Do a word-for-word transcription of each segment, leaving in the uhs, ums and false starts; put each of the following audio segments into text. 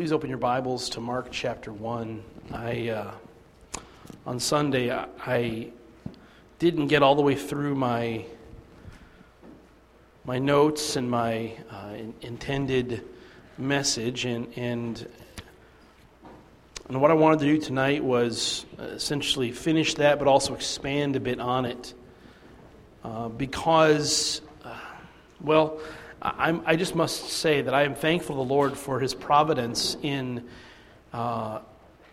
Please open your Bibles to Mark chapter one. I uh, on Sunday I, I didn't get all the way through my my notes and my uh, in, intended message, and and and what I wanted to do tonight was essentially finish that, but also expand a bit on it, uh, because uh, well. I'm, I just must say that I am thankful to the Lord for His providence in uh,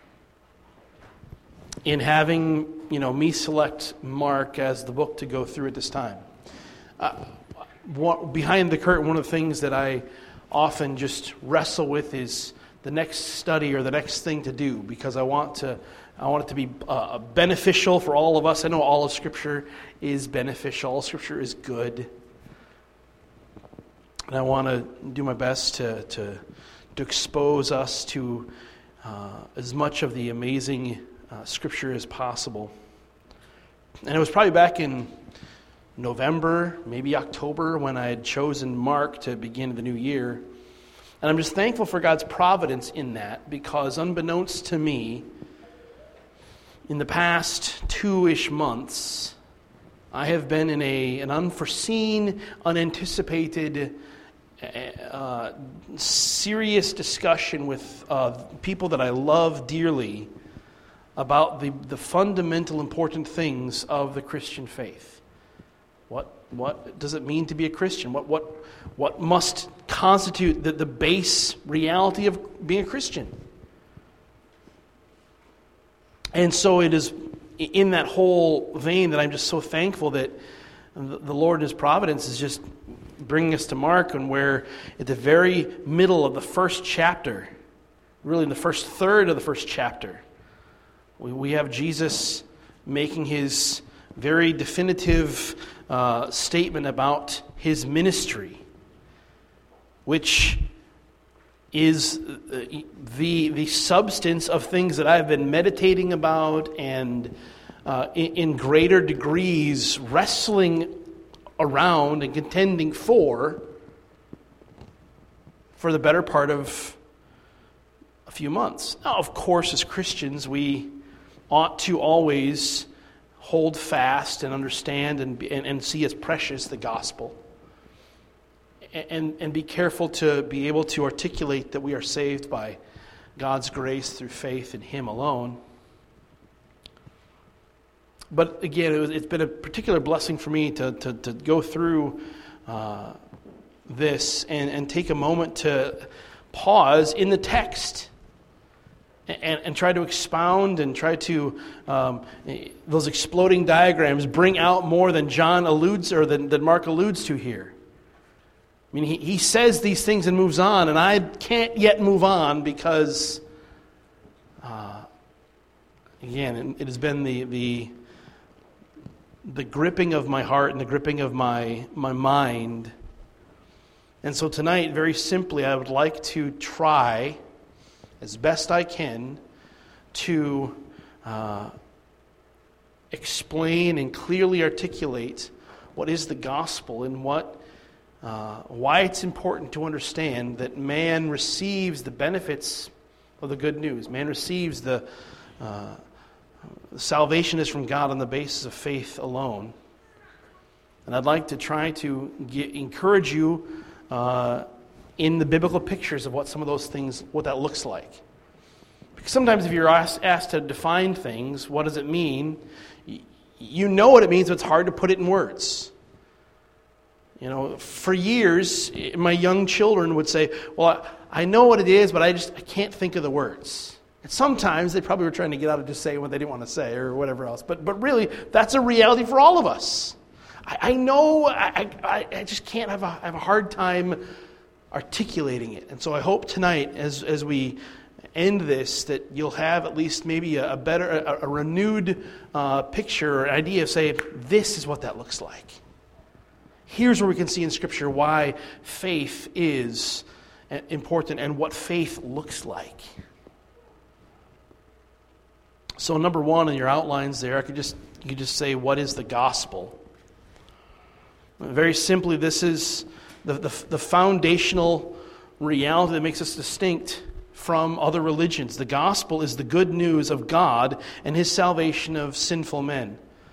in having you know me select Mark as the book to go through at this time. Uh, what, behind the curtain, one of the things that I often just wrestle with is the next study or the next thing to do, because I want to I want it to be uh, beneficial for all of us. I know all of Scripture is beneficial. All of Scripture is good. And I want to do my best to to, to expose us to uh, as much of the amazing uh, Scripture as possible. And it was probably back in November, maybe October, when I had chosen Mark to begin the new year. And I'm just thankful for God's providence in that, because unbeknownst to me, in the past two-ish months, I have been in a an unforeseen, unanticipated Uh, serious discussion with uh, people that I love dearly about the, the fundamental important things of the Christian faith. What what does it mean to be a Christian? What what what must constitute the, the base reality of being a Christian? And so it is in that whole vein that I'm just so thankful that the Lord in His providence is just bringing us to Mark, and where at the very middle of the first chapter, really in the first third of the first chapter, we, we have Jesus making His very definitive uh, statement about His ministry, which is the the substance of things that I've been meditating about and uh, in, in greater degrees wrestling around and contending for for the better part of a few months. Now, of course, as Christians, we ought to always hold fast and understand and and, and see as precious the gospel, and and be careful to be able to articulate that we are saved by God's grace through faith in Him alone. But again, it was, it's been a particular blessing for me to to, to go through uh, this and, and take a moment to pause in the text and, and try to expound and try to, um, those exploding diagrams bring out more than John alludes or than, than Mark alludes to here. I mean, he, he says these things and moves on, and I can't yet move on because, uh, again, it has been the the the gripping of my heart and the gripping of my my mind. And so tonight, very simply, I would like to try, as best I can, to uh, explain and clearly articulate what is the gospel and what uh, why it's important to understand that man receives the benefits of the good news. Man receives the uh, salvation is from God on the basis of faith alone. And I'd like to try to get, encourage you uh, in the biblical pictures of what some of those things, what that looks like. Because sometimes if you're asked, asked to define things, what does it mean? You know what it means, but it's hard to put it in words. You know, for years, my young children would say, well, I know what it is, but I just I can't think of the words. And sometimes they probably were trying to get out of just saying what they didn't want to say or whatever else. But but really, that's a reality for all of us. I, I know I, I I just can't have a I have a hard time articulating it. And so I hope tonight, as as we end this, that you'll have at least maybe a, a better, a, a renewed uh, picture or idea of say, this is what that looks like. Here's where we can see in Scripture why faith is important and what faith looks like. So number one in your outlines there, I could just you could just say, what is the gospel? Very simply, this is the, the, the foundational reality that makes us distinct from other religions. The gospel is the good news of God and his salvation of sinful men.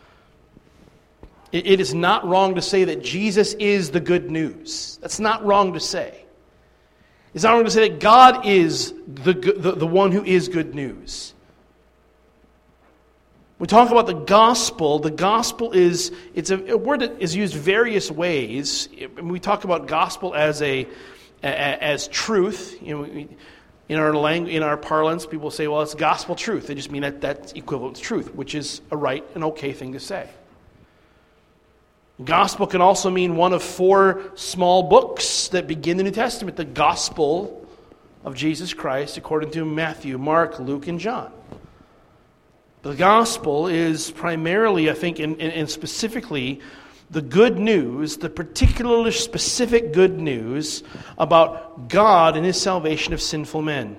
It is not wrong to say that Jesus is the good news. That's not wrong to say. It's not wrong to say that God is the, the, the one who is good news. We talk about the gospel. The gospel is, it's a, a word that is used various ways. We talk about gospel as a as truth. You know, in our language, in our parlance, people say, well, it's gospel truth. They just mean that that's equivalent to truth, which is a right and okay thing to say. Gospel can also mean one of four small books that begin the New Testament. The gospel of Jesus Christ according to Matthew, Mark, Luke, and John. The gospel is primarily, I think, and, and specifically, the good news, the particularly specific good news about God and his salvation of sinful men.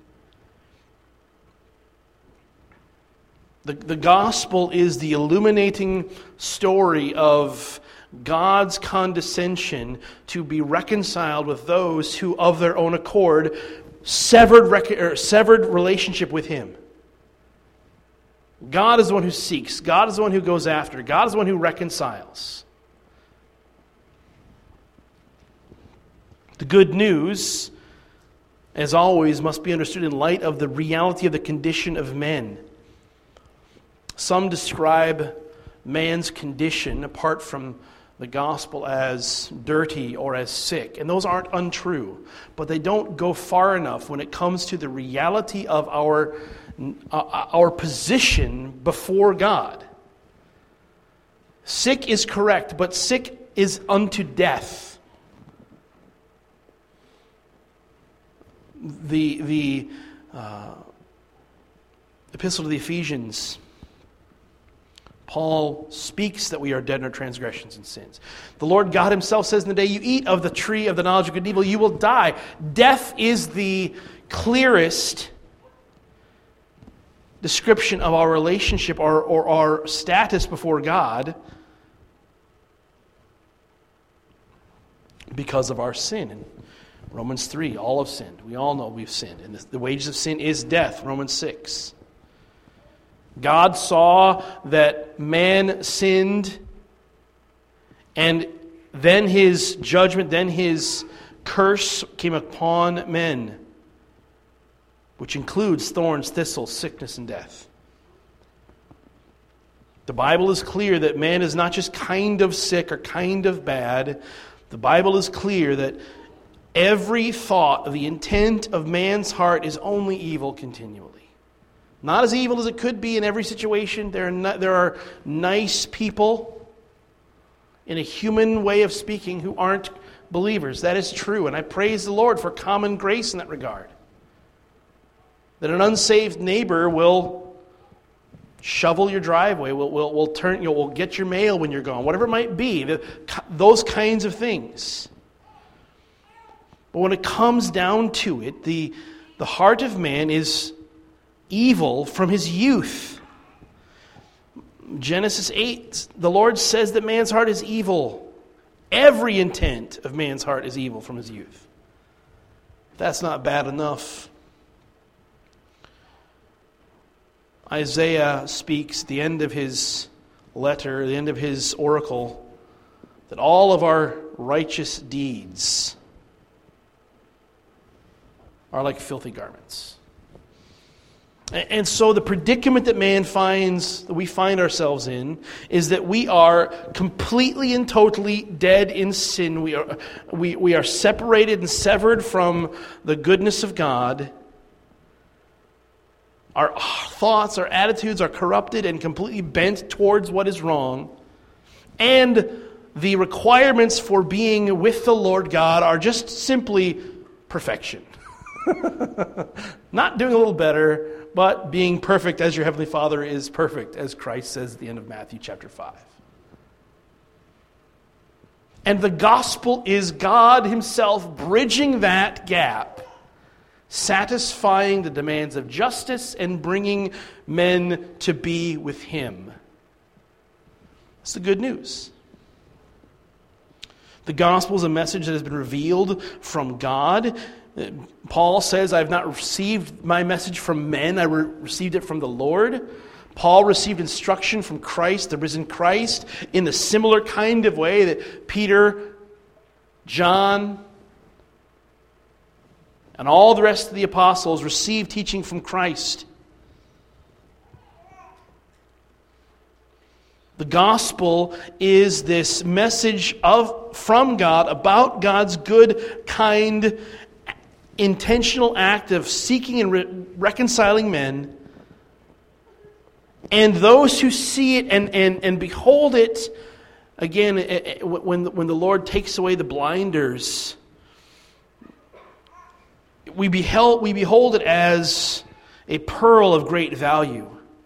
The, the gospel is the illuminating story of God's condescension to be reconciled with those who, of their own accord, severed, rec- or severed relationship with him. God is the one who seeks. God is the one who goes after. God is the one who reconciles. The good news, as always, must be understood in light of the reality of the condition of men. Some describe man's condition, apart from the gospel, as dirty or as sick. And those aren't untrue. But they don't go far enough when it comes to the reality of our, uh, our position before God. Sick is correct, but sick is unto death. The, the uh, Epistle to the Ephesians, Paul speaks that we are dead in our transgressions and sins. The Lord God himself says, in the day you eat of the tree of the knowledge of good and evil, you will die. Death is the clearest description of our relationship or, or our status before God because of our sin. In Romans three, all have sinned. We all know we've sinned. And the, the wages of sin is death, Romans six. God saw that man sinned, and then his judgment, then his curse came upon men, which includes thorns, thistles, sickness, and death. The Bible is clear that man is not just kind of sick or kind of bad. The Bible is clear that every thought of the intent of man's heart is only evil continually. Not as evil as it could be in every situation. There are, no, there are nice people in a human way of speaking who aren't believers. That is true. And I praise the Lord for common grace in that regard. That an unsaved neighbor will shovel your driveway, will, will, will, turn, you know, will get your mail when you're gone, whatever it might be. The, those kinds of things. But when it comes down to it, the, the heart of man is evil from his youth. Genesis eight, the Lord says that man's heart is evil. Every intent of man's heart is evil from his youth. If that's not bad enough, Isaiah speaks at the end of his letter, the end of his oracle, that all of our righteous deeds are like filthy garments. And so the predicament that man finds, that we find ourselves in, is that we are completely and totally dead in sin. We are, we, we are separated and severed from the goodness of God. Our thoughts, our attitudes are corrupted and completely bent towards what is wrong. And the requirements for being with the Lord God are just simply perfection. Not doing a little better, but being perfect as your Heavenly Father is perfect, as Christ says at the end of Matthew chapter five. And the gospel is God himself bridging that gap, satisfying the demands of justice and bringing men to be with him. That's the good news. The gospel is a message that has been revealed from God. Paul says, I have not received my message from men, I re- received it from the Lord. Paul received instruction from Christ, the risen Christ, in the similar kind of way that Peter, John, and all the rest of the apostles received teaching from Christ. The gospel is this message of from God about God's good, kind, intentional act of seeking and re- reconciling men. And those who see it and, and, and behold it, again, when, when the Lord takes away the blinders, we beheld, we behold it as a pearl of great value.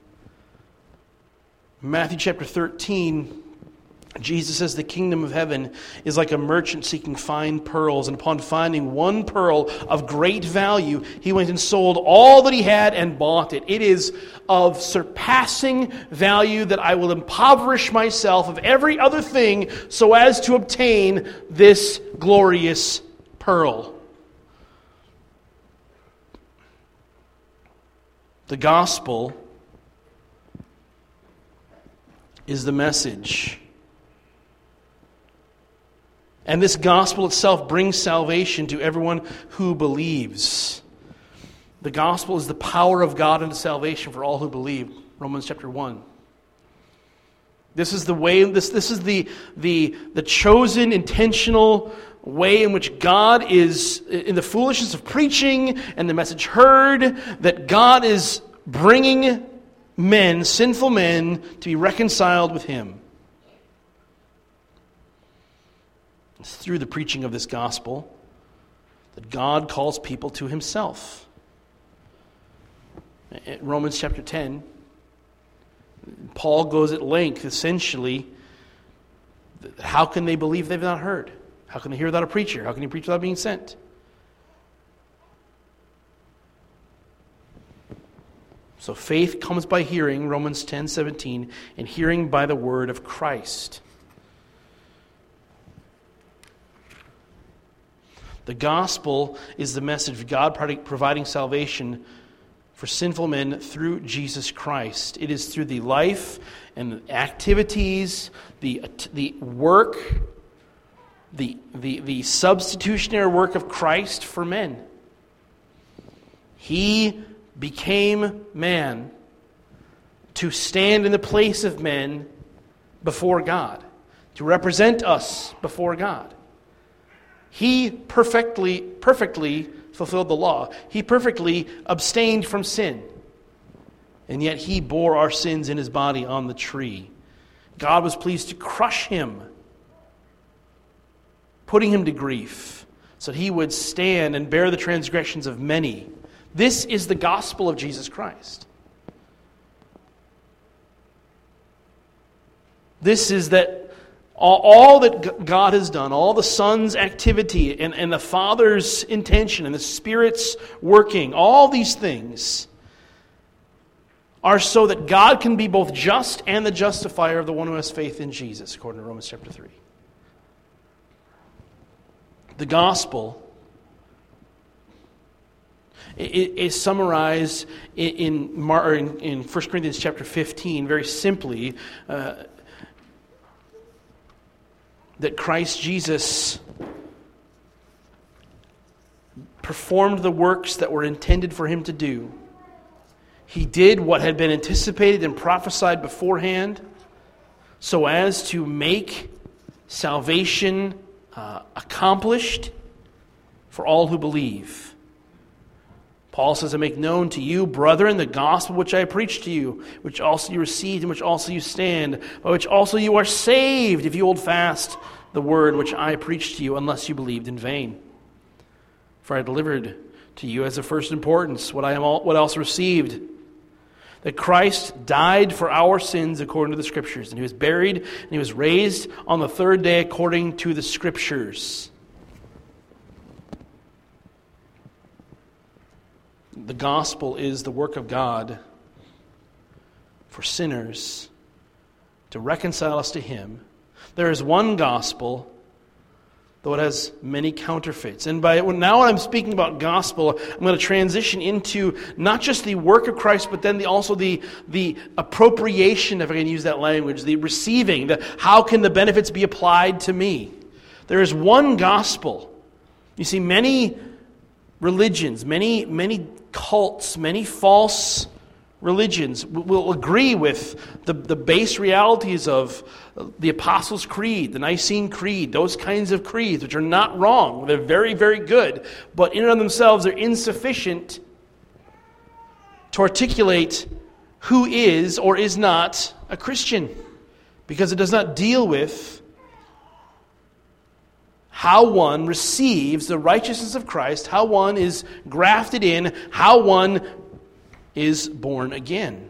Matthew chapter thirteen, Jesus says the kingdom of heaven is like a merchant seeking fine pearls, and upon finding one pearl of great value, he went and sold all that he had and bought it. It is of surpassing value that I will impoverish myself of every other thing so as to obtain this glorious pearl. The gospel is the message. And this gospel itself brings salvation to everyone who believes. The gospel is the power of God unto salvation for all who believe. Romans chapter one. This is the way, this, this is the, the, the chosen, intentional way in which God is, in the foolishness of preaching and the message heard, that God is bringing men, sinful men, to be reconciled with Him. It's through the preaching of this gospel that God calls people to Himself. In Romans chapter ten, Paul goes at length, essentially, how can they believe they've not heard? How can they hear without a preacher? How can you preach without being sent? So faith comes by hearing, Romans ten seventeen, and hearing by the word of Christ. The gospel is the message of God providing salvation for sinful men through Jesus Christ. It is through the life and activities, the, the work, the, the, the substitutionary work of Christ for men. He became man to stand in the place of men before God, to represent us before God. He perfectly, perfectly fulfilled the law. He perfectly abstained from sin. And yet He bore our sins in His body on the tree. God was pleased to crush Him, putting Him to grief, so that He would stand and bear the transgressions of many. This is the gospel of Jesus Christ. This is that all, all that God has done, all the Son's activity and, and the Father's intention and the Spirit's working, all these things are so that God can be both just and the justifier of the one who has faith in Jesus, according to Romans chapter three. The gospel is summarized in, in, in First Corinthians chapter fifteen very simply, uh, that Christ Jesus performed the works that were intended for Him to do. He did what had been anticipated and prophesied beforehand so as to make salvation uh, accomplished for all who believe. Paul says, I make known to you, brethren, the gospel which I preached to you, which also you received, in which also you stand, by which also you are saved, if you hold fast the word which I preached to you, unless you believed in vain. For I delivered to you as of first importance what I am all, what else received, that Christ died for our sins according to the Scriptures, and He was buried, and He was raised on the third day according to the Scriptures. The gospel is the work of God for sinners to reconcile us to Him. There is one gospel though it has many counterfeits. And by now when I'm speaking about gospel, I'm going to transition into not just the work of Christ, but then the, also the, the appropriation, if I can use that language, the receiving, the how can the benefits be applied to me. There is one gospel. You see, many religions, many, many cults, many false religions will agree with the, the base realities of the Apostles' Creed, the Nicene Creed, those kinds of creeds, which are not wrong. They're very, very good. But in and of themselves, they're insufficient to articulate who is or is not a Christian, because it does not deal with how one receives the righteousness of Christ, how one is grafted in, how one is born again.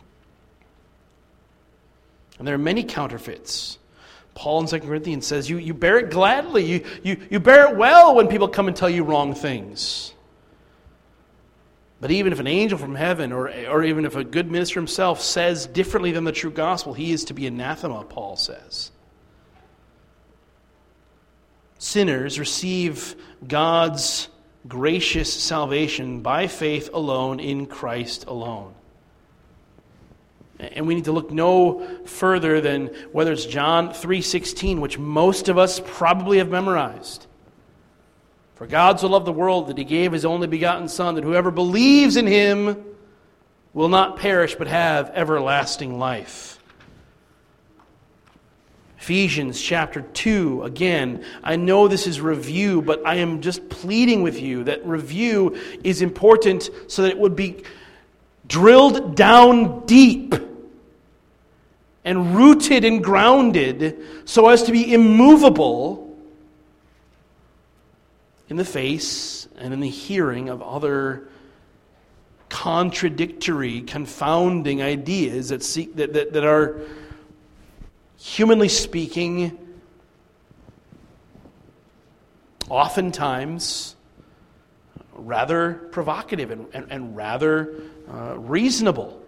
And there are many counterfeits. Paul in Second Corinthians says, you, you bear it gladly. You, you, you bear it well when people come and tell you wrong things. But even if an angel from heaven, or, or even if a good minister himself says differently than the true gospel, he is to be anathema, Paul says. Sinners receive God's gracious salvation by faith alone in Christ alone. And we need to look no further than whether it's John three sixteen, which most of us probably have memorized. For God so loved the world that he gave his only begotten Son, that whoever believes in him will not perish but have everlasting life. Ephesians chapter two, again, I know this is review, but I am just pleading with you that review is important so that it would be drilled down deep and rooted and grounded so as to be immovable in the face and in the hearing of other contradictory, confounding ideas that seek that, that, that are, humanly speaking, oftentimes rather provocative and, and, and rather uh, reasonable.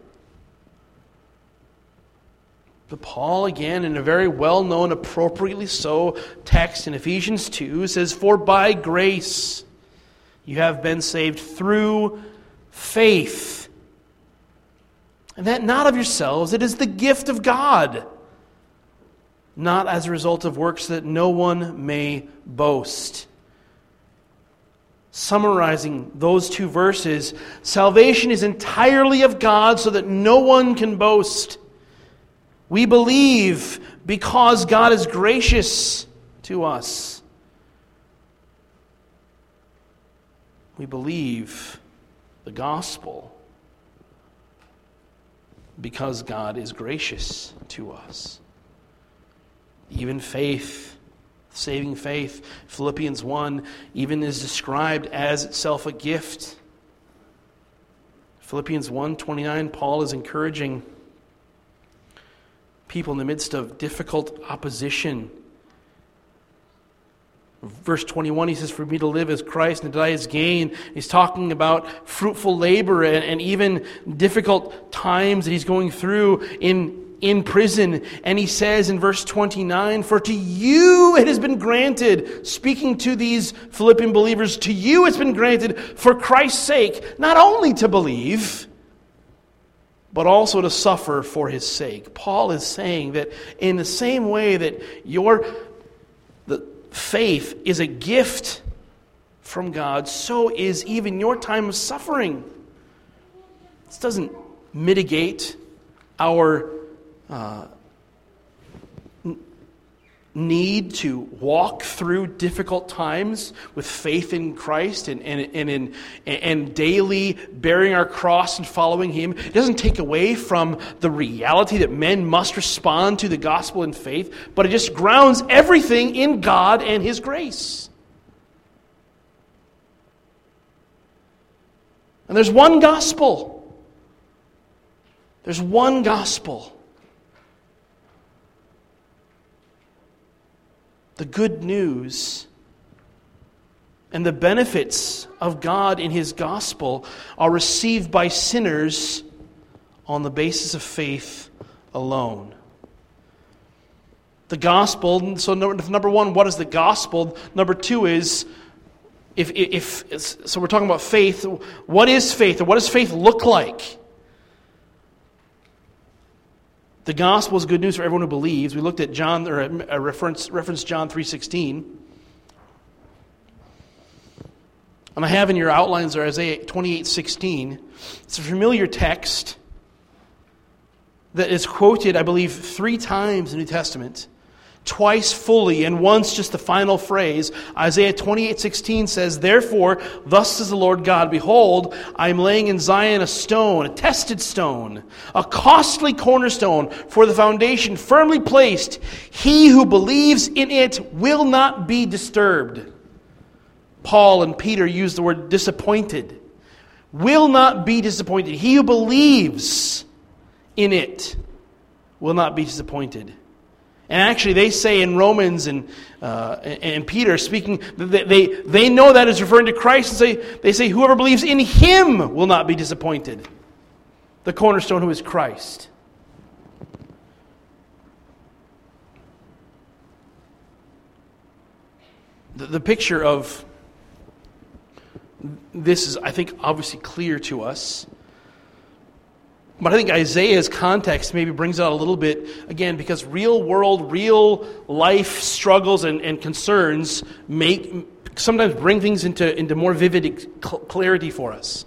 But Paul, again, in a very well-known, appropriately so text in Ephesians two, says, "For by grace you have been saved through faith. And that not of yourselves, it is the gift of God, not as a result of works, that no one may boast." Summarizing those two verses, salvation is entirely of God so that no one can boast. We believe because God is gracious to us. We believe the gospel because God is gracious to us. Even faith, saving faith, Philippians one, even is described as itself a gift. Philippians one twenty-nine, Paul is encouraging people in the midst of difficult opposition. Verse twenty-one, he says, "For me to live is Christ and to die is gain." He's talking about fruitful labor and, and even difficult times that he's going through in, in prison. And he says in verse twenty-nine, "For to you it has been granted," speaking to these Philippian believers, "to you it's been granted for Christ's sake, not only to believe, but also to suffer for his sake." Paul is saying that in the same way that your the faith is a gift from God, so is even your time of suffering. This doesn't mitigate our uh, need to walk through difficult times with faith in Christ and, and, and, in, and daily bearing our cross and following him. It doesn't take away from the reality that men must respond to the gospel in faith, but it just grounds everything in God and his grace. And there's one gospel. There's one gospel. The good news and the benefits of God in his gospel are received by sinners on the basis of faith alone. The gospel, so number one, what is the gospel? Number two is, if, if so we're talking about faith. What is faith, or what does faith look like? The gospel is good news for everyone who believes. We looked at John, or a reference, reference John three sixteen. And I have in your outlines there Isaiah twenty-eight sixteen. It's a familiar text that is quoted, I believe, three times in the New Testament. Twice fully, and once just the final phrase. Isaiah twenty-eight sixteen says, "Therefore, thus says the Lord God, Behold, I am laying in Zion a stone, a tested stone, a costly cornerstone for the foundation, firmly placed. He who believes in it will not be disturbed." Paul and Peter use the word disappointed. Will not be disappointed. He who believes in it will not be disappointed. And actually, they say in Romans and uh, and Peter speaking, they, they they know that is referring to Christ, and say they say whoever believes in Him will not be disappointed. The cornerstone who is Christ. The, the picture of this is, I think, obviously clear to us. But I think Isaiah's context maybe brings it out a little bit, again, because real world, real life struggles and, and concerns make sometimes bring things into, into more vivid clarity for us.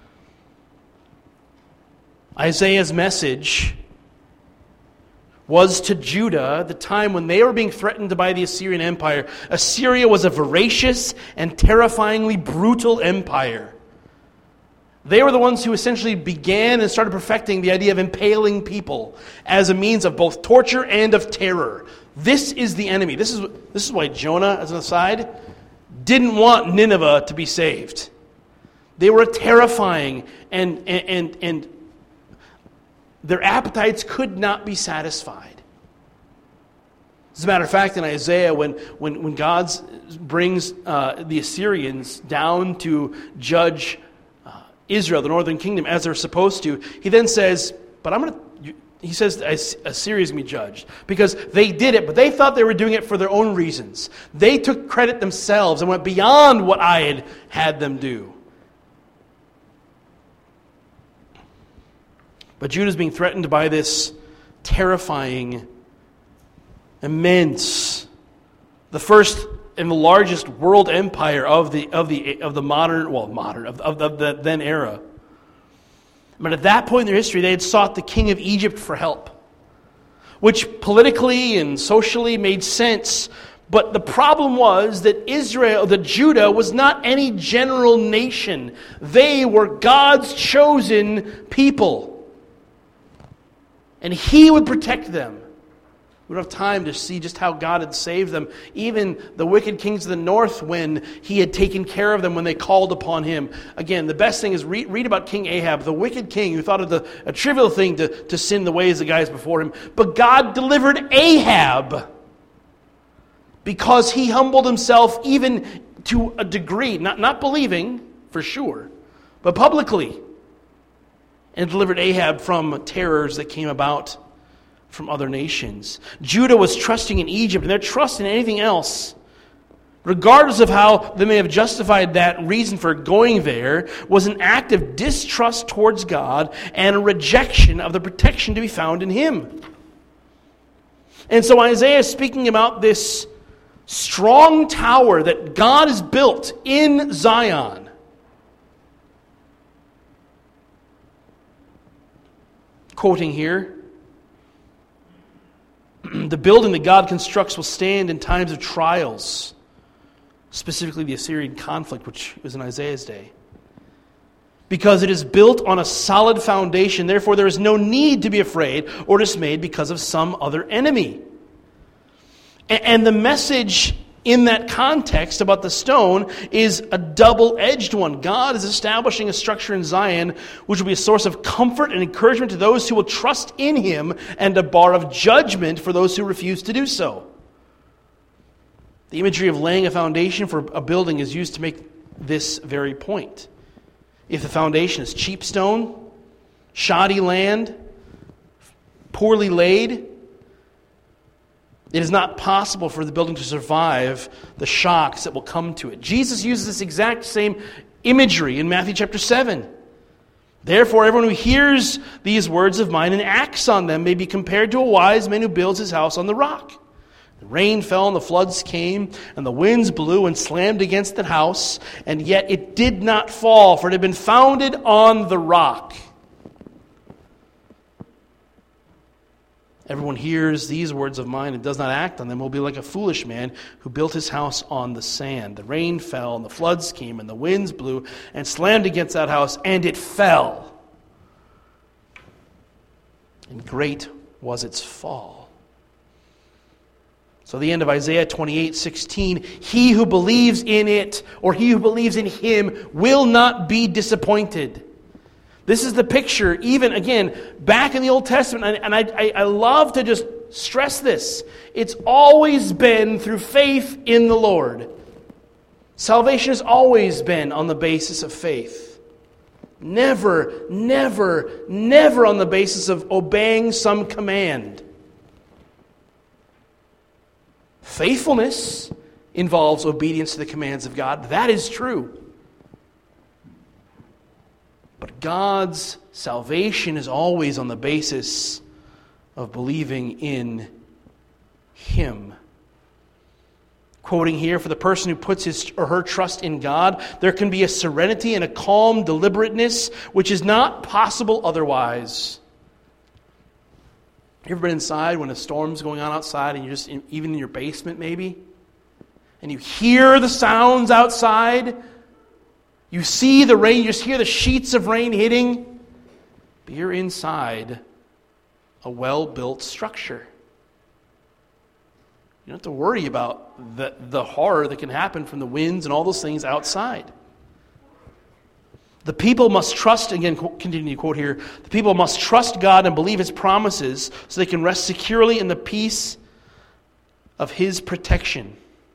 Isaiah's message was to Judah the time when they were being threatened by the Assyrian Empire. Assyria was a voracious and terrifyingly brutal empire. They were the ones who essentially began and started perfecting the idea of impaling people as a means of both torture and of terror. This is the enemy. This is, this is why Jonah, as an aside, didn't want Nineveh to be saved. They were terrifying, and, and, and, and their appetites could not be satisfied. As a matter of fact, in Isaiah, when, when, when God brings uh, the Assyrians down to judge Israel, the northern kingdom, as they're supposed to, he then says, but I'm going to, he says Assyria is going to be judged. Because they did it, but they thought they were doing it for their own reasons. They took credit themselves and went beyond what I had had them do. But Judah is being threatened by this terrifying, immense, the first and the largest world empire of the of the of the modern, well, modern of, of, of the then era. But at that point in their history, they had sought the king of Egypt for help, which politically and socially made sense. But the problem was that Israel, that Judah, was not any general nation. They were God's chosen people, and He would protect them. We don't have time to see just how God had saved them. Even the wicked kings of the north, when He had taken care of them when they called upon Him. Again, the best thing is read, read about King Ahab, the wicked king who thought it the, a trivial thing to, to sin the ways of the guys before him. But God delivered Ahab because he humbled himself even to a degree. Not, not believing, for sure, but publicly. And delivered Ahab from terrors that came about from other nations. Judah was trusting in Egypt, and their trust in anything else, regardless of how they may have justified that reason for going there, was an act of distrust towards God and a rejection of the protection to be found in Him. And so Isaiah is speaking about this strong tower that God has built in Zion. Quoting here, the building that God constructs will stand in times of trials, specifically the Assyrian conflict, which was in Isaiah's day. Because it is built on a solid foundation, therefore there is no need to be afraid or dismayed because of some other enemy. And the message in that context about the stone is a double-edged one. God is establishing a structure in Zion which will be a source of comfort and encouragement to those who will trust in Him, and a bar of judgment for those who refuse to do so. The imagery of laying a foundation for a building is used to make this very point. If the foundation is cheap stone, shoddy land, poorly laid, It is not possible for the building to survive the shocks that will come to it. Jesus uses this exact same imagery in Matthew chapter seven. Therefore, everyone who hears these words of mine and acts on them may be compared to a wise man who builds his house on the rock. The rain fell and the floods came, and the winds blew and slammed against the house, and yet it did not fall, for it had been founded on the rock. Everyone hears these words of mine and does not act on them will be like a foolish man who built his house on the sand. The rain fell and the floods came and the winds blew and slammed against that house, and it fell. And great was its fall. So the end of Isaiah twenty-eight sixteen, he who believes in it, or he who believes in him, will not be disappointed. This is the picture, even, again, back in the Old Testament, and I, I, I love to just stress this. It's always been through faith in the Lord. Salvation has always been on the basis of faith. Never, never, never on the basis of obeying some command. Faithfulness involves obedience to the commands of God. That is true. But God's salvation is always on the basis of believing in Him. Quoting here, for the person who puts his or her trust in God, there can be a serenity and a calm deliberateness which is not possible otherwise. You ever been inside when a storm's going on outside and you're just, in, even in your basement maybe, and you hear the sounds outside? You see the rain, you just hear the sheets of rain hitting, but you're inside a well-built structure. You don't have to worry about the, the horror that can happen from the winds and all those things outside. The people must trust, again, continue to quote here, the people must trust God and believe His promises so they can rest securely in the peace of His protection.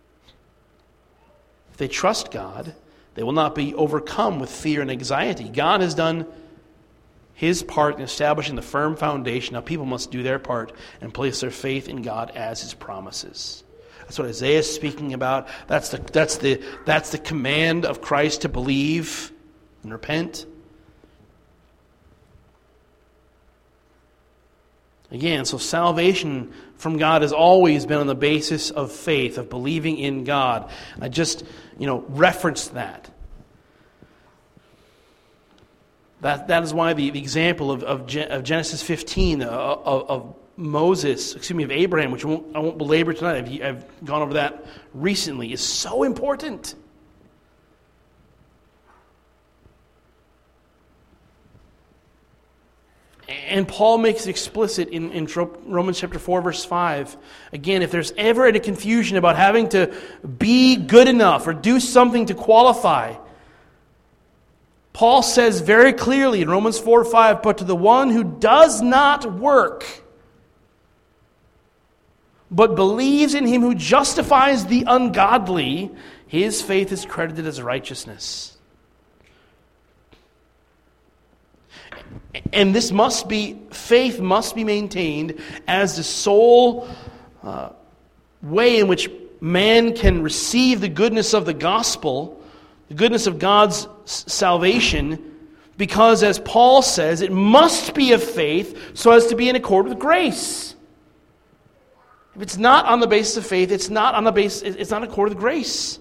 If they trust God, they will not be overcome with fear and anxiety. God has done His part in establishing the firm foundation. Now people must do their part and place their faith in God as His promises. That's what Isaiah is speaking about. That's the, that's the, that's the command of Christ to believe and repent. Again, so salvation from God has always been on the basis of faith, of believing in God. I just, you know, referenced that. That that is why the, the example of, of, of Genesis fifteen, uh, of, of Moses, excuse me, of Abraham, which I won't, I won't belabor tonight, I've, I've gone over that recently, is so important. And Paul makes it explicit in, in Romans chapter four, verse five. Again, if there's ever any confusion about having to be good enough or do something to qualify, Paul says very clearly in Romans four five, but to the one who does not work, but believes in Him who justifies the ungodly, his faith is credited as righteousness. And this must be, faith must be maintained as the sole uh, way in which man can receive the goodness of the gospel, the goodness of God's salvation, because as Paul says, it must be of faith so as to be in accord with grace. If it's not on the basis of faith, it's not on the basis, it's not in accord with grace.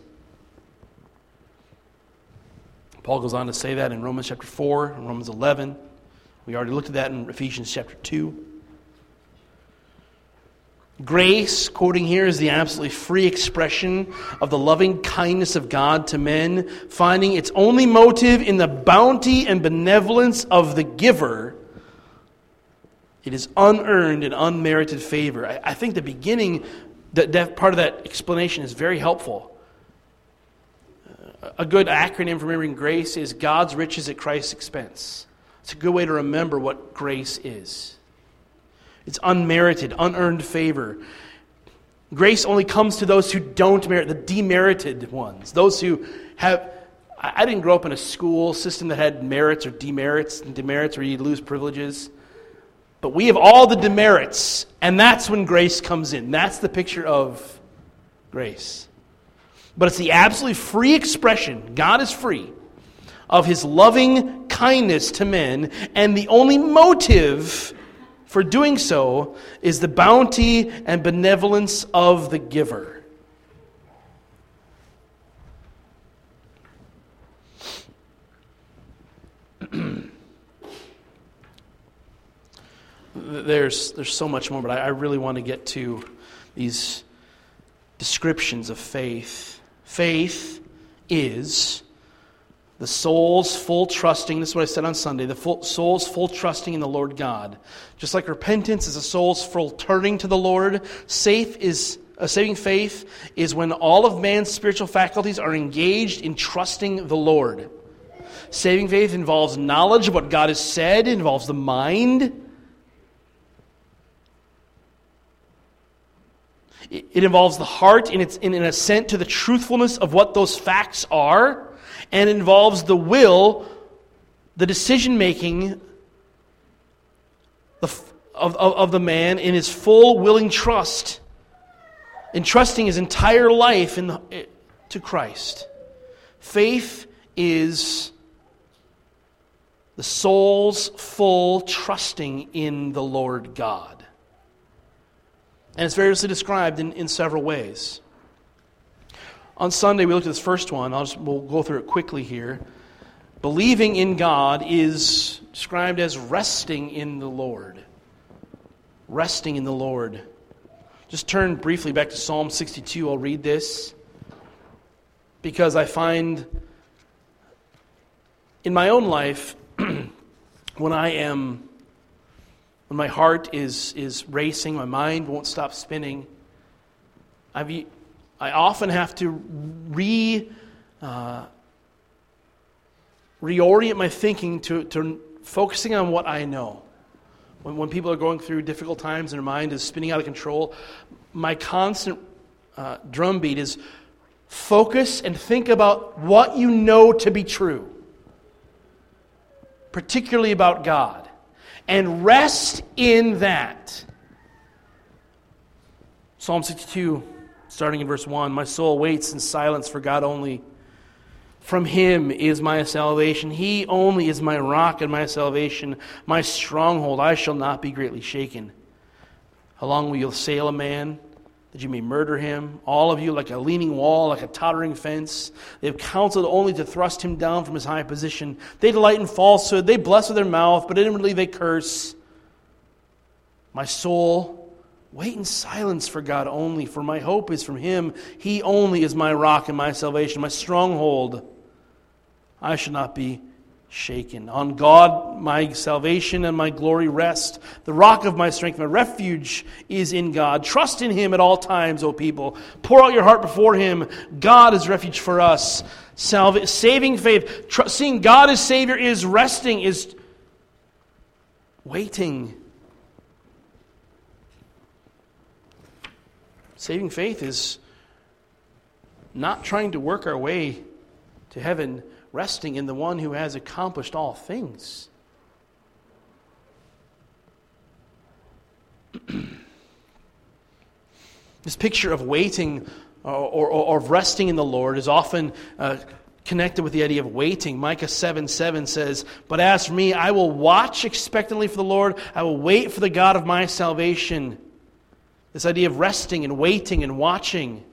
Paul goes on to say that in Romans chapter four, and Romans eleven. We already looked at that in Ephesians chapter two. Grace, quoting here, is the absolutely free expression of the loving kindness of God to men, finding its only motive in the bounty and benevolence of the giver. It is unearned and unmerited favor. I, I think the beginning, that, that part of that explanation is very helpful. Uh, a good acronym for remembering grace is God's riches at Christ's expense. It's a good way to remember what grace is. It's unmerited, unearned favor. Grace only comes to those who don't merit, the demerited ones. Those who have... I didn't grow up in a school system that had merits or demerits, and demerits where you lose privileges. But we have all the demerits, and that's when grace comes in. That's the picture of grace. But it's the absolutely free expression, God is free, of His loving kindness to men, and the only motive for doing so is the bounty and benevolence of the giver. There's there's so much more, but I, I really want to get to these descriptions of faith. Faith is the soul's full trusting, this is what I said on Sunday, the full, soul's full trusting in the Lord God. Just like repentance is a soul's full turning to the Lord, safe is a saving faith is when all of man's spiritual faculties are engaged in trusting the Lord. Saving faith involves knowledge of what God has said, it involves the mind. It involves the heart in its in an assent to the truthfulness of what those facts are, and it involves the will, the decision-making of, of, of the man in his full willing trust, entrusting his entire life in the, to Christ. Faith is the soul's full trusting in the Lord God. And it's variously described in, in several ways. On Sunday, we looked at this first one. I'll just, we'll go through it quickly here. Believing in God is described as resting in the Lord. Resting in the Lord. Just turn briefly back to Psalm sixty-two. I'll read this because I find in my own life, when I am When my heart is is racing, my mind won't stop spinning, I've, I often have to re uh, reorient my thinking to, to focusing on what I know. When, when people are going through difficult times and their mind is spinning out of control, my constant uh, drumbeat is focus and think about what you know to be true, particularly about God. And rest in that. Psalm sixty-two, starting in verse one. My soul waits in silence for God only. From Him is my salvation. He only is my rock and my salvation, my stronghold. I shall not be greatly shaken. How long will you assail a man, that you may murder him? All of you like a leaning wall, like a tottering fence. They have counseled only to thrust him down from his high position. They delight in falsehood. They bless with their mouth, but inwardly they curse. My soul, wait in silence for God only, for my hope is from Him. He only is my rock and my salvation, my stronghold. I shall not be shaken. On God my salvation and my glory rest. The rock of my strength, my refuge is in God. Trust in Him at all times, O people. Pour out your heart before Him. God is refuge for us. Salve, saving faith, tr- seeing God as Savior is resting, is waiting. Saving faith is not trying to work our way to heaven, resting in the one who has accomplished all things. This picture of waiting or, or, or of resting in the Lord is often uh, connected with the idea of waiting. Micah seven seven says, "But as for me, I will watch expectantly for the Lord. I will wait for the God of my salvation." This idea of resting and waiting and watching.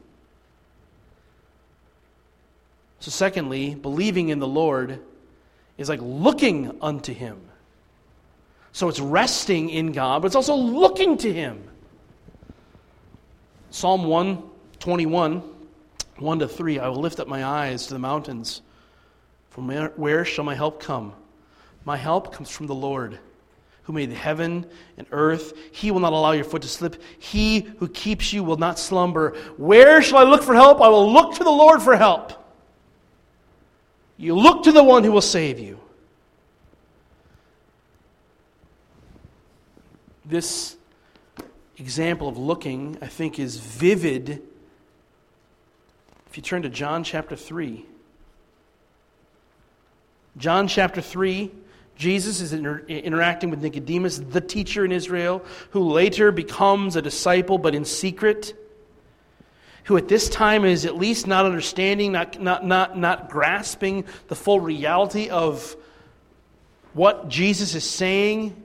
So secondly, believing in the Lord is like looking unto Him. So it's resting in God, but it's also looking to Him. Psalm one twenty-one, one to three, I will lift up my eyes to the mountains. From where, where shall my help come? My help comes from the Lord, who made heaven and earth. He will not allow your foot to slip. He who keeps you will not slumber. Where shall I look for help? I will look to the Lord for help. You look to the one who will save you. This example of looking, I think, is vivid if you turn to John chapter three. John chapter three, Jesus is inter- interacting with Nicodemus, the teacher in Israel, who later becomes a disciple, but in secret, who at this time is at least not understanding, not, not, not, not grasping the full reality of what Jesus is saying.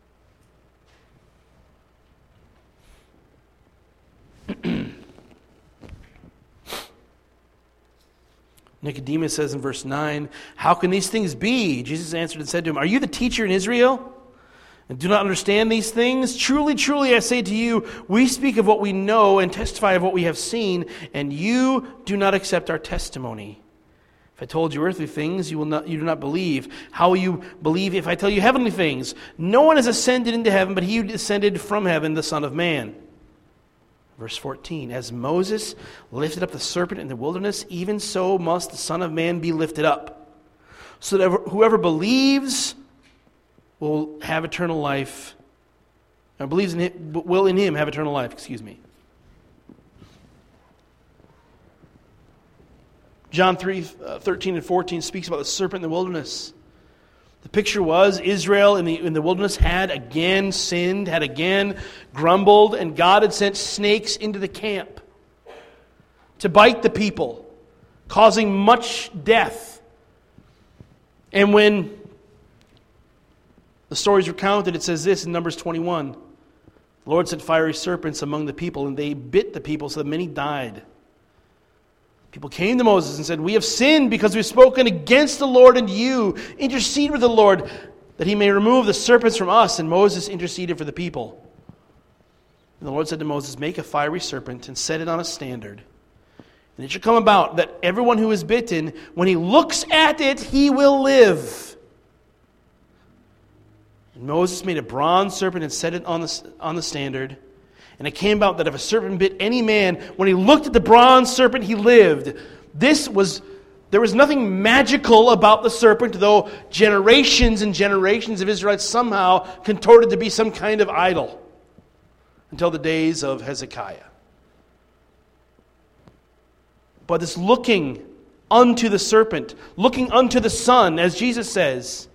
Nicodemus says in verse nine, "How can these things be?" Jesus answered and said to him, "Are you the teacher in Israel and do not understand these things? Truly, truly, I say to you, we speak of what we know and testify of what we have seen, and you do not accept our testimony. If I told you earthly things, you will not, you do not believe. How will you believe if I tell you heavenly things? No one has ascended into heaven, but he who descended from heaven, the Son of Man." Verse fourteen, "As Moses lifted up the serpent in the wilderness, even so must the Son of Man be lifted up, so that whoever believes will have eternal life, or believes in him, will in him have eternal life, excuse me." John three, thirteen and fourteen speaks about the serpent in the wilderness. The picture was Israel in the, in the wilderness had again sinned, had again grumbled, and God had sent snakes into the camp to bite the people, causing much death. And when the story is recounted, it says this in Numbers twenty-one. The Lord sent fiery serpents among the people, and they bit the people so that many died. People came to Moses and said, "We have sinned because we've spoken against the Lord and you. Intercede with the Lord that he may remove the serpents from us." And Moses interceded for the people. And the Lord said to Moses, "Make a fiery serpent and set it on a standard. And it shall come about that everyone who is bitten, when he looks at it, he will live." And Moses made a bronze serpent and set it on the, on the standard. And it came about that if a serpent bit any man, when he looked at the bronze serpent, he lived. This was, there was nothing magical about the serpent, though generations and generations of Israelites somehow contorted to be some kind of idol until the days of Hezekiah. But this looking unto the serpent, looking unto the Son, as Jesus says,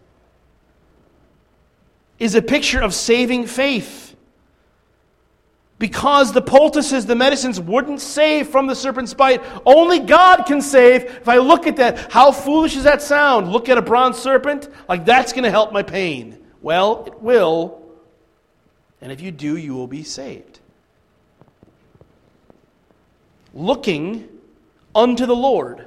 is a picture of saving faith. Because the poultices, the medicines, wouldn't save from the serpent's bite. Only God can save. If I look at that, how foolish does that sound? Look at a bronze serpent, like that's going to help my pain. Well, it will. And if you do, you will be saved. Looking unto the Lord.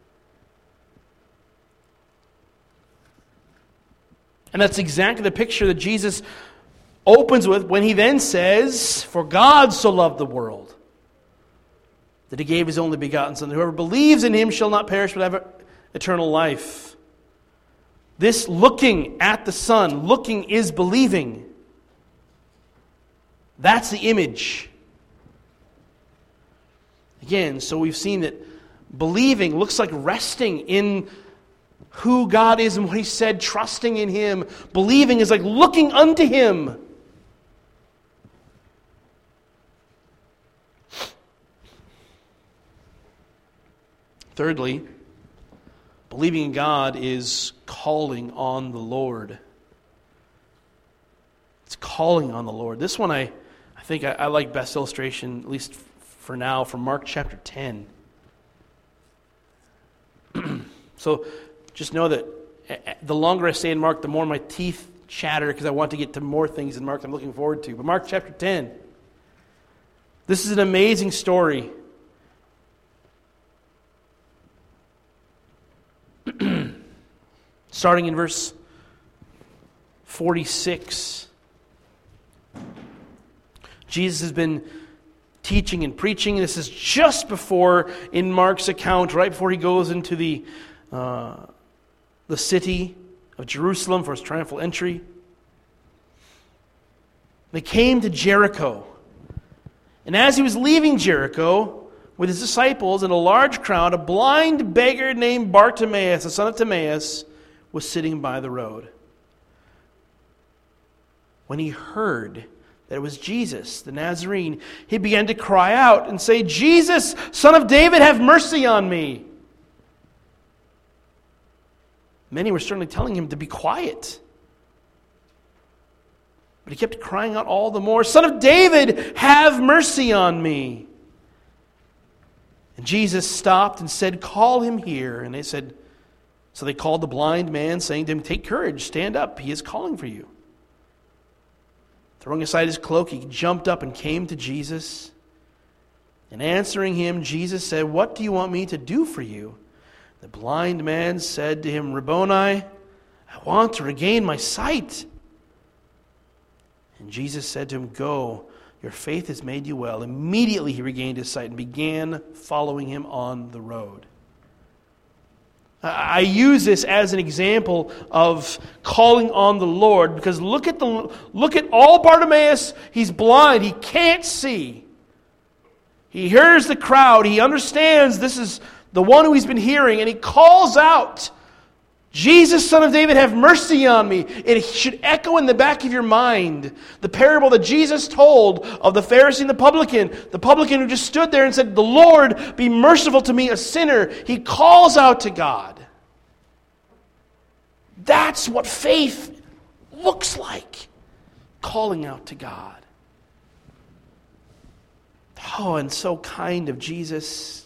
And that's exactly the picture that Jesus opens with when he then says, "For God so loved the world that he gave his only begotten Son, that whoever believes in him shall not perish but have eternal life." This looking at the Son, looking is believing. That's the image. Again, so we've seen that believing looks like resting in who God is and what he said, trusting in him. Believing is like looking unto him. Thirdly, believing in God is calling on the Lord. It's calling on the Lord. This one I, I think I, I like best illustration, at least for now, from Mark chapter ten. So just know that the longer I stay in Mark, the more my teeth chatter because I want to get to more things in Mark I'm looking forward to. But Mark chapter ten. This is an amazing story. Starting in verse forty-six. Jesus has been teaching and preaching. This is just before, in Mark's account, right before he goes into the uh, the city of Jerusalem for his triumphal entry. They came to Jericho. And as he was leaving Jericho with his disciples and a large crowd, a blind beggar named Bartimaeus, the son of Timaeus, was sitting by the road. When he heard that it was Jesus, the Nazarene, he began to cry out and say, "Jesus, Son of David, have mercy on me." Many were certainly telling him to be quiet. But he kept crying out all the more, "Son of David, have mercy on me." And Jesus stopped and said, "Call him here." And they said, so they called the blind man, saying to him, "Take courage, stand up, he is calling for you." Throwing aside his cloak, he jumped up and came to Jesus. And answering him, Jesus said, "What do you want me to do for you?" The blind man said to him, "Rabboni, I want to regain my sight." And Jesus said to him, "Go, your faith has made you well." Immediately he regained his sight and began following him on the road. I use this as an example of calling on the Lord, because look at the look at all Bartimaeus. He's blind. He can't see. He hears the crowd. He understands this is the one who he's been hearing, and he calls out, "Jesus, Son of David, have mercy on me." It should echo in the back of your mind the parable that Jesus told of the Pharisee and the publican. The publican who just stood there and said, "The Lord, be merciful to me, a sinner." He calls out to God. That's what faith looks like. Calling out to God. Oh, and so kind of Jesus,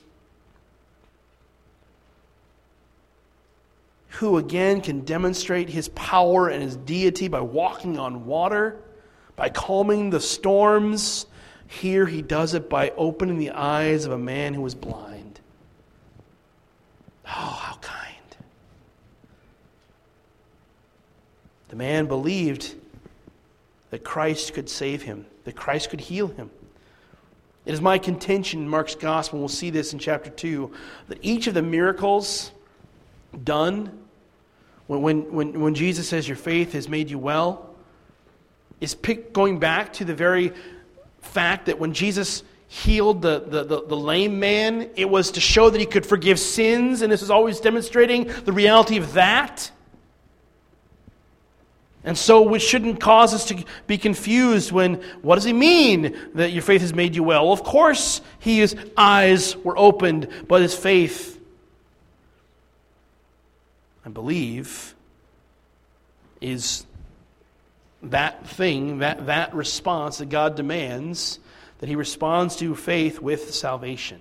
who again can demonstrate his power and his deity by walking on water, by calming the storms. Here he does it by opening the eyes of a man who was blind. Oh, how kind. The man believed that Christ could save him, that Christ could heal him. It is my contention in Mark's Gospel, and we'll see this in chapter two, that each of the miracles done When, when, when, when Jesus says your faith has made you well, is pick, going back to the very fact that when Jesus healed the, the, the, the lame man, it was to show that he could forgive sins, and this is always demonstrating the reality of that. And so which shouldn't cause us to be confused when, what does he mean that your faith has made you well? Well, of course, his eyes were opened, but his faith, I believe, is that thing, that, that response that God demands, that he responds to faith with salvation.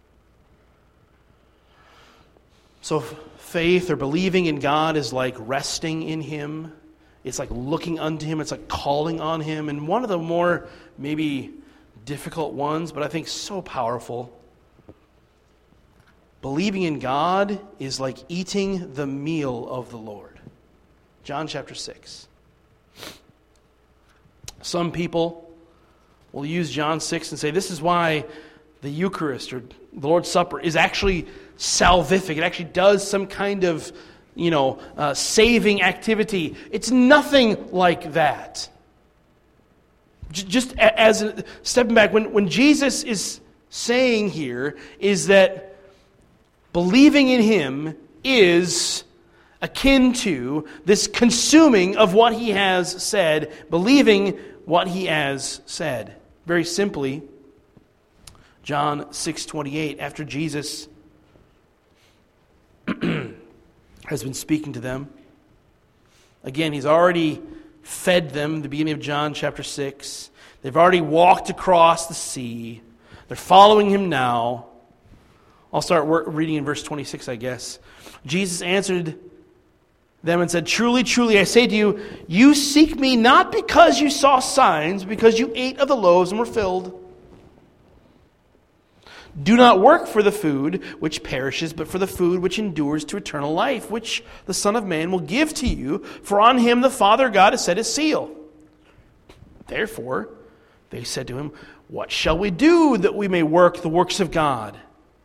So faith or believing in God is like resting in him. It's like looking unto him. It's like calling on him. And one of the more maybe difficult ones, but I think so powerful, believing in God is like eating the meal of the Lord. John chapter six. Some people will use John six and say this is why the Eucharist or the Lord's Supper is actually salvific. It actually does some kind of, you know, uh, saving activity. It's nothing like that. J- just as a, stepping back, when, when Jesus is saying here is that believing in him is akin to this consuming of what he has said, believing what he has said. Very simply, John six twenty-eight, after Jesus has been speaking to them, again, he's already fed them, the beginning of John chapter six. They've already walked across the sea. They're following him now. I'll start work, reading in verse twenty-six, I guess. Jesus answered them and said, "Truly, truly, I say to you, you seek me not because you saw signs, but because you ate of the loaves and were filled. Do not work for the food which perishes, but for the food which endures to eternal life, which the Son of Man will give to you, for on him the Father God has set his seal." Therefore, they said to him, "What shall we do that we may work the works of God?"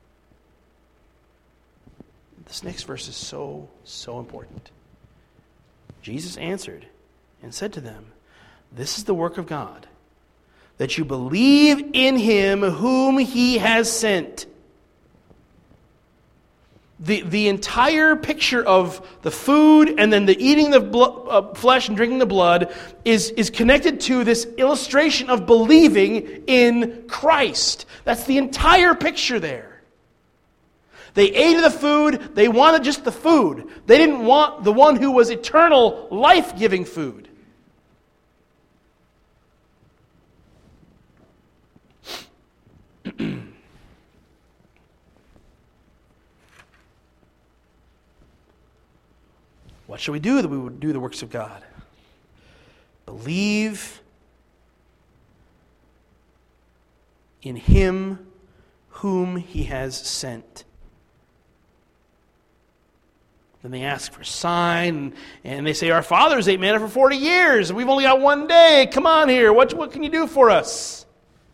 This next verse is so, so important. Jesus answered and said to them, "This is the work of God, that you believe in him whom he has sent." The, the entire picture of the food and then the eating the blo- uh, flesh and drinking the blood is, is connected to this illustration of believing in Christ. That's the entire picture there. They ate of the food. They wanted just the food. They didn't want the one who was eternal, life-giving food. What shall we do that we would do the works of God? Believe in him whom he has sent. Then they ask for a sign, and they say, our fathers ate manna for forty years, and we've only got one day. Come on here. What, what can you do for us?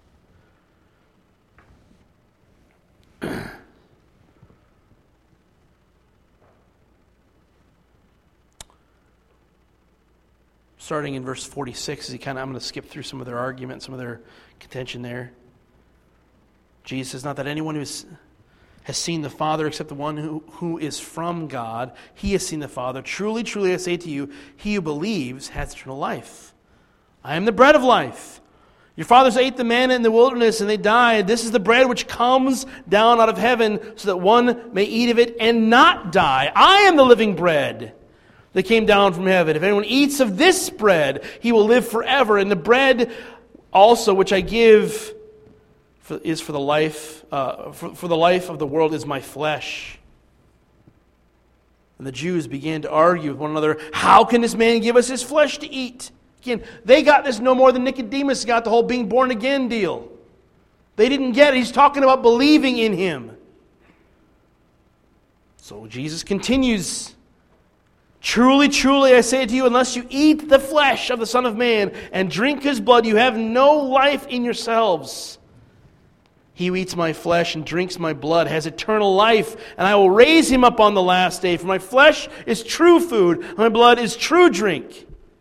Starting in verse forty-six, he kind of, I'm going to skip through some of their argument, some of their contention there. Jesus says, not that anyone who is, has seen the Father except the one who, who is from God, he has seen the Father. Truly, truly, I say to you, he who believes has eternal life. I am the bread of life. Your fathers ate the manna in the wilderness and they died. This is the bread which comes down out of heaven so that one may eat of it and not die. I am the living bread that came down from heaven. If anyone eats of this bread, he will live forever. And the bread also which I give for, is for the life, uh, for, for the life of the world is my flesh. And the Jews began to argue with one another, how can this man give us his flesh to eat? Again, they got this no more than Nicodemus got the whole being born again deal. They didn't get it. He's talking about believing in him. So Jesus continues, truly, truly, I say to you, unless you eat the flesh of the Son of Man and drink his blood, you have no life in yourselves. He who eats my flesh and drinks my blood has eternal life, and I will raise him up on the last day. For my flesh is true food, and my blood is true drink.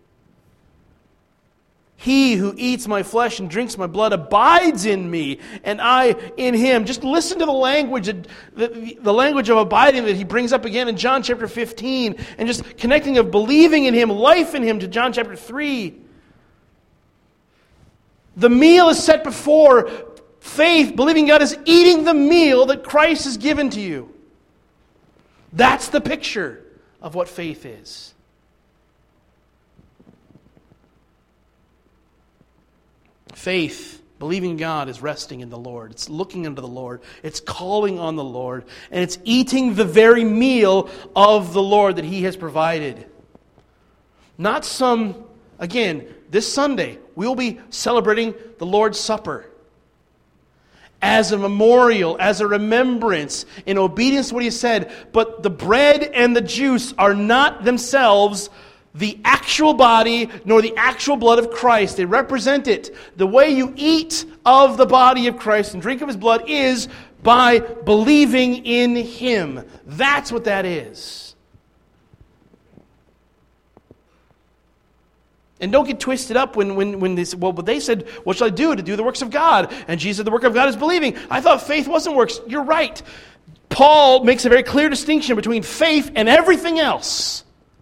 He who eats my flesh and drinks my blood abides in me, and I in him. Just listen to the language, the, the language of abiding that he brings up again in John chapter fifteen, and just connecting of believing in him, life in him, to John chapter three. The meal is set before faith. Believing God is eating the meal that Christ has given to you. That's the picture of what faith is. Faith, believing God, is resting in the Lord. It's looking unto the Lord. It's calling on the Lord. And it's eating the very meal of the Lord that he has provided. Not some, again, this Sunday, we'll be celebrating the Lord's Supper as a memorial, as a remembrance, in obedience to what he said. But the bread and the juice are not themselves the actual body nor the actual blood of Christ. They represent it. The way you eat of the body of Christ and drink of his blood is by believing in him. That's what that is. And don't get twisted up when, when, when they said, well, but they said, what shall I do to do the works of God? And Jesus said, the work of God is believing. I thought faith wasn't works. You're right. Paul makes a very clear distinction between faith and everything else.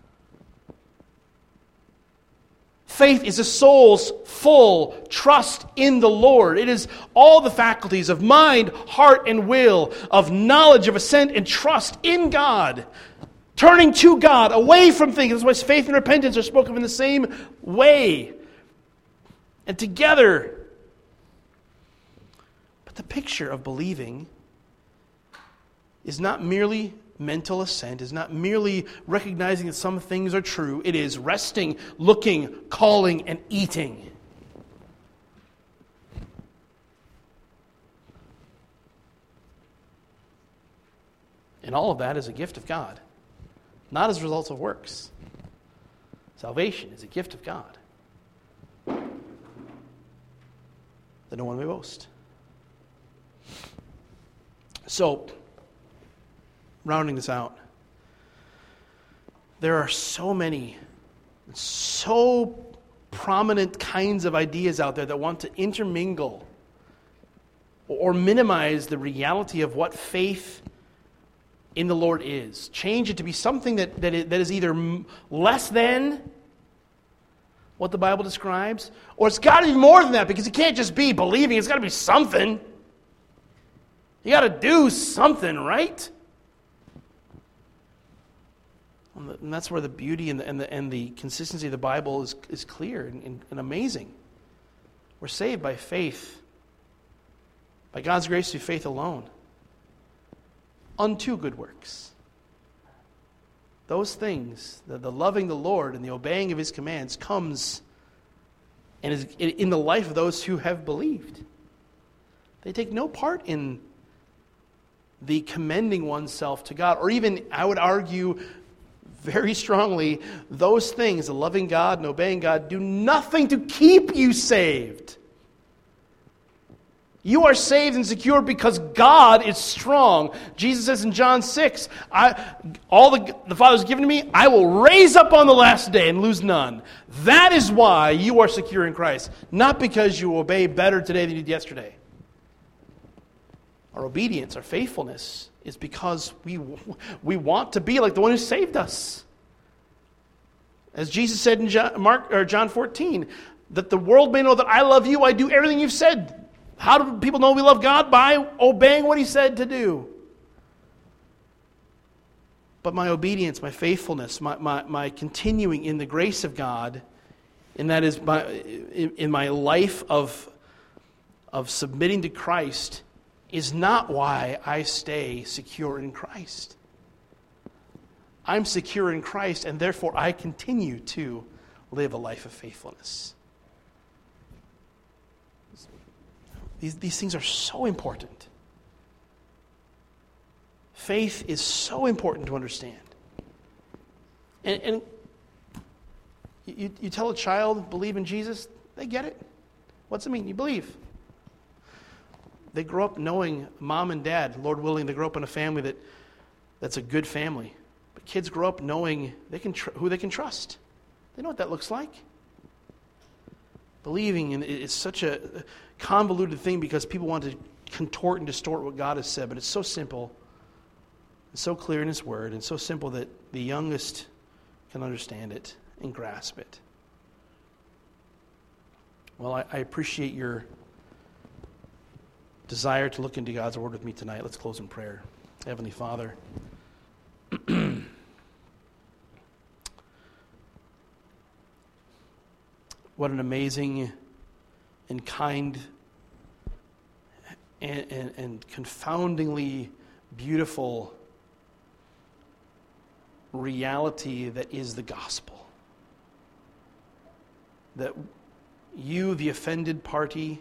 Faith is a soul's full trust in the Lord. It is all the faculties of mind, heart, and will, of knowledge, of assent, and trust in God. Turning to God, away from things. That's why faith and repentance are spoken of in the same way. And together. But the picture of believing is not merely mental assent, is not merely recognizing that some things are true. It is resting, looking, calling, and eating. And all of that is a gift of God. Not as a result of works. Salvation is a gift of God. That no one may boast. So, rounding this out, there are so many, so prominent kinds of ideas out there that want to intermingle or minimize the reality of what faith in the Lord is. Change it to be something that, that, is, that is either less than what the Bible describes, or it's got to be more than that, because it can't just be believing. It's got to be something. You got to do something, right? And that's where the beauty and the, and the, and the consistency of the Bible is, is clear and, and, and amazing. We're saved by faith, by God's grace through faith alone, unto good works. those things, the, the loving the Lord and the obeying of His commands, comes and is in the life of those who have believed. They take no part in the commending oneself to God, or even, I would argue very strongly, those things, the loving God and obeying God, do nothing to keep you saved. You are saved and secure because God is strong. Jesus says in John six, I, all the, the Father has given to me, I will raise up on the last day and lose none. That is why you are secure in Christ, not because you obey better today than you did yesterday. Our obedience, our faithfulness, is because we, we want to be like the one who saved us. As Jesus said in John, Mark, or John fourteen, that the world may know that I love you, I do everything you've said. How do people know we love God? By obeying what He said to do. But my obedience, my faithfulness, my, my, my continuing in the grace of God, and that is my, in, in my life of, of submitting to Christ, is not why I stay secure in Christ. I'm secure in Christ, and therefore I continue to live a life of faithfulness. These, these things are so important. Faith is so important to understand. And, and you, you tell a child, believe in Jesus, they get it. What's it mean? You believe. They grow up knowing mom and dad, Lord willing, they grow up in a family that, that's a good family. But kids grow up knowing they can tr- who they can trust. They know what that looks like. Believing in is such a convoluted thing because people want to contort and distort what God has said, but it's so simple, it's so clear in His Word, and so simple that the youngest can understand it and grasp it. Well, I, I appreciate your desire to look into God's Word with me tonight. Let's close in prayer. Heavenly Father, what an amazing and kind and, and, and confoundingly beautiful reality that is the gospel. That you, the offended party,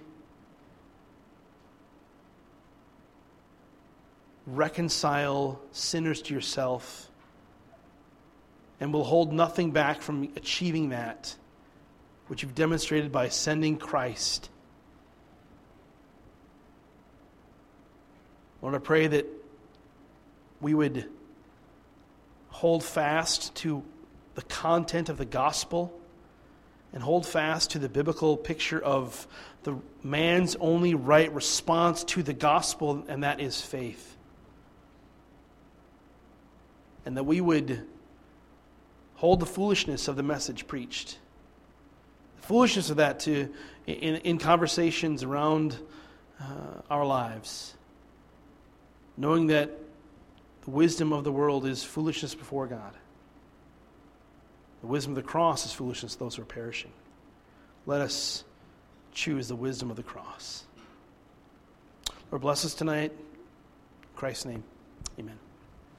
reconcile sinners to yourself and will hold nothing back from achieving that, which you've demonstrated by sending Christ. Lord, I pray that we would hold fast to the content of the gospel and hold fast to the biblical picture of the man's only right response to the gospel, and that is faith. And that we would hold the foolishness of the message preached. The foolishness of that to in, in conversations around uh, our lives. Knowing that the wisdom of the world is foolishness before God. The wisdom of the cross is foolishness to those who are perishing. Let us choose the wisdom of the cross. Lord, bless us tonight. In Christ's name, amen.